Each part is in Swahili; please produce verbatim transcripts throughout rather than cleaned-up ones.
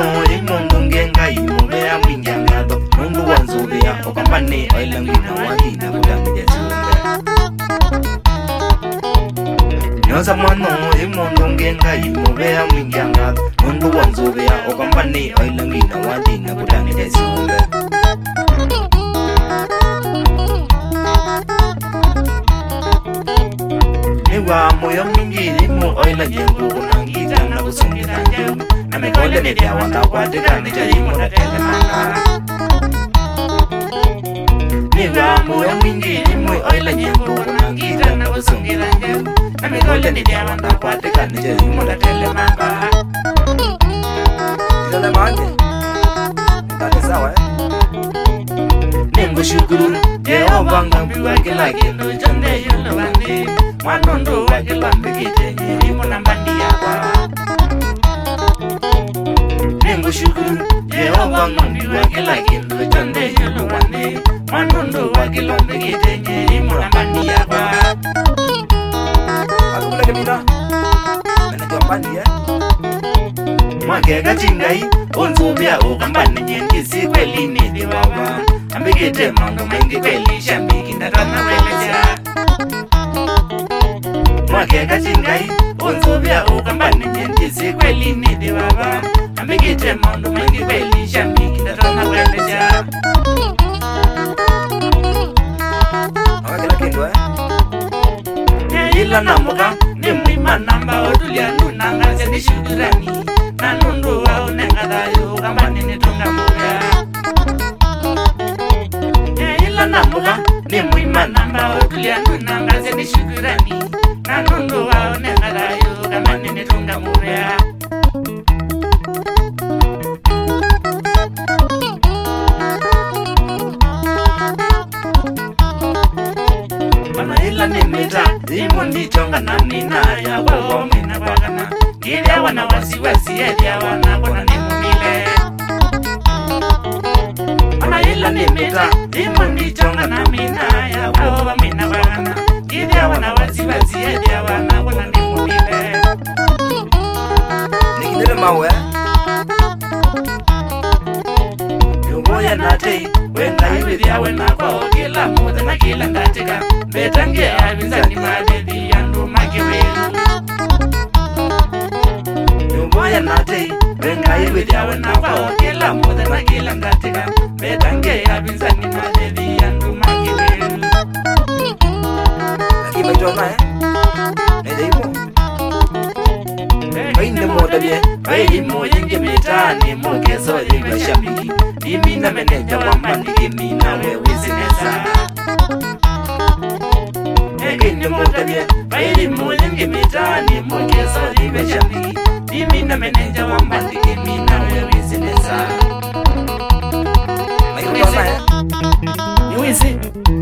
imundu ngenga imubea mwingiangado mundu wanzubia okambane oilangina wagina kutamija siumbe nyoza mwano imundu ngenga imubea mwingiangado mundu wanzubia okambane oilangina wagina kutamija siumbe Niwa moyo mingi limu oila jengu kunangita na kusungita njengu na mekole media wanda kwatika nija limu na tele manga Niwa moyo mingi limu oila jengu kunangita na kusungita njengu na mekole media wanda kwatika nija limu na tele manga Tele manga Tale sawa eh Ningu shukuru Jehova ngambiwa kila kendo chande yolo wandi Manondo wakila mbikite nyerimu na mbandi yakwa Ningu shukuru Jehova ngambiwa kila kendo chande yolo wandi Manondo wakila mbikite nyerimu na mbandi yakwa Akula kemina Menajua mbandi ya Mwakega chingai Onzubia ukambani nyenkisi kweli nidi wawa Ambikite mango mengi kweli shambiki ndatana weleja Mwakega chingai Onzubia ukambani nyenkisi kweli nidi wawa Ambikite mango mengi kweli shambiki ndatana weleja Awakila kindu eh Ila namuka ni mwima namba odulia nuna ngaze ni shudurani Na nundu wa unenga dayo kambani ni tunga mbuga Ila namuka ni mwima namba odulia nuna ngaze ni shudurani Na nundu wa unenga dayo kambani ni tunga mbuga Ila nimita imundi chonga na nina ya wawo mina wakana Kiria wana wasi wasi edia wana kona nimumile Mana ila nimita imundi chonga na nina ya wawo mina wakana Kiria wana wasi wasi edia wana kona nimumile Nikindele mawe Yungoya natei Wenda hiwiria wena kwa kila muda na kila ndatika Betange abinzani madedi yandu makiwelu Yungoya natei Wenda hiwiria wena kwa kila muda na kila ndatika Betange abinzani madedi yandu makiwelu Lakima jona eh Nede imo Wainde moda bie Waidi mo yengi mitani Mokeso yengi shambiki Dimi na meneja wa mandiki Mina wewe sinesa Wainde moda bie Waidi mo yengi mitani Mokeso yengi shambiki Dimi na meneja wa mandiki Mina wewe sinesa Niwisi Niwisi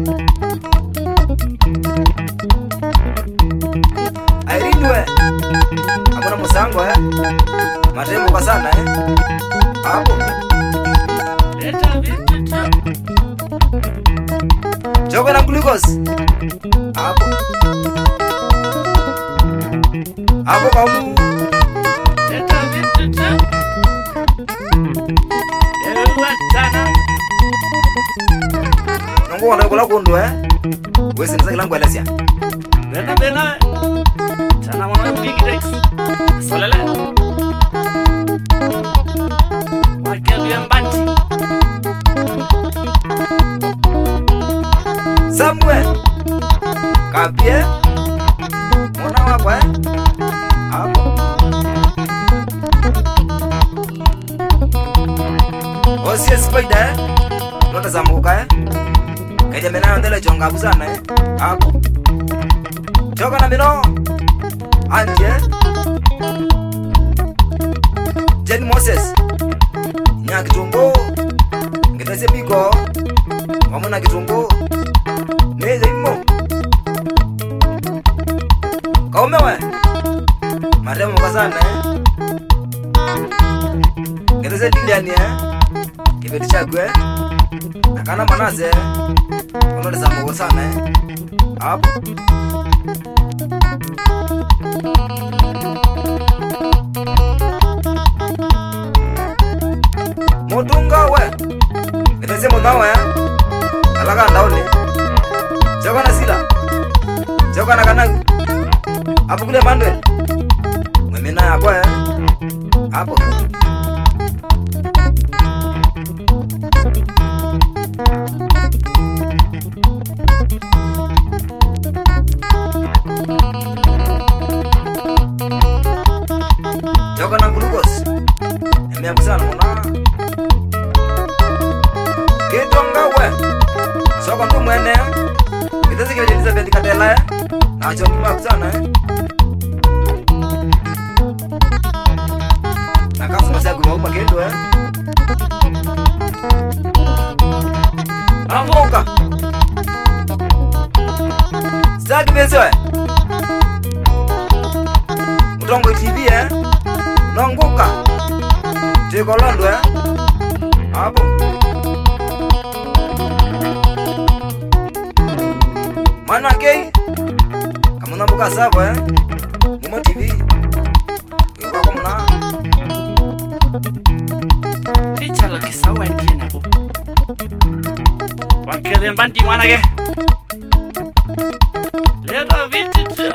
Airinwe Amuna musango eh Matemu kwa sana eh Hapo Leta vitu Chogo na glucose Hapo Hapo kamu Leta vitu Ewa tana Nungu wana yukula kundu eh Wesi nisa kilangu elesia Leta bena Tana wana big dex Solele Wakebi mbanti Samuel Kapie Mwana wako eh Hapo Osie spider eh Nota zambuka eh Kaja mena yondele jonga buzana eh Hapo Choka na mino Anje Jen Moses Nya kitungo Ngitese biko Wamuna kitungo Neze imo Kaumewe Maremu kasana eh Ngitese dindiani eh Kibeti chagwe Nakana manase Kono desa mgo sana eh Hapo Mutunga we. Nitese munawe. Alaga ndaone. Choko na sila. Choko na kanagu. Hapo kule Manuel. Mimi na hapo eh. Hapo. Choko na glucose. Mimi amsana mwana. Kitonga we. Choko ndo mwene. Nitese kile Elizabeth Katela eh. Na choko mapsana eh. Nakasa masagu mwa kendo eh. Amoka. Sagi bezo. Mutongo T V eh. Nongoka. Teko londo eh. Hapo. Mana kei. Kama nambuka sabo eh. Mumo T V. Yuko kama na. Ichala kisawa ndiye nabo. Wakere mbandi mwana ke. Leta vintage.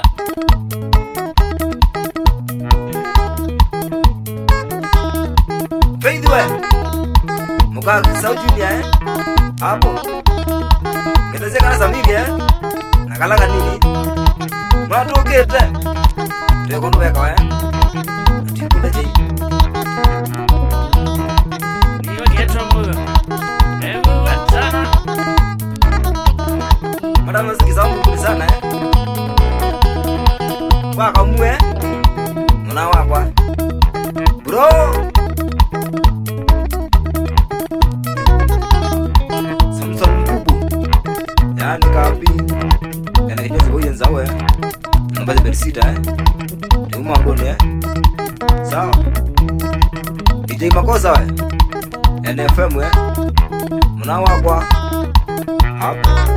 Faidwe. Muka kisau junior eh. Hapo. Keteze kana samili eh. Nakalaga nini? Mwato kete. Teko ndo beka eh. Tikule je. Niyo geto mwe. Ewe watana. Madama sikizangu kuli sana eh. Waka mwe. Muna wakwa. Bro. Samsung bubu. Yani kapi. Yani kinyezi kwa uyenza we. Nambaze berisita eh. Teguma ngoni eh. Sawa. D J Makosa we. N F M we. Muna wakwa. Hapo.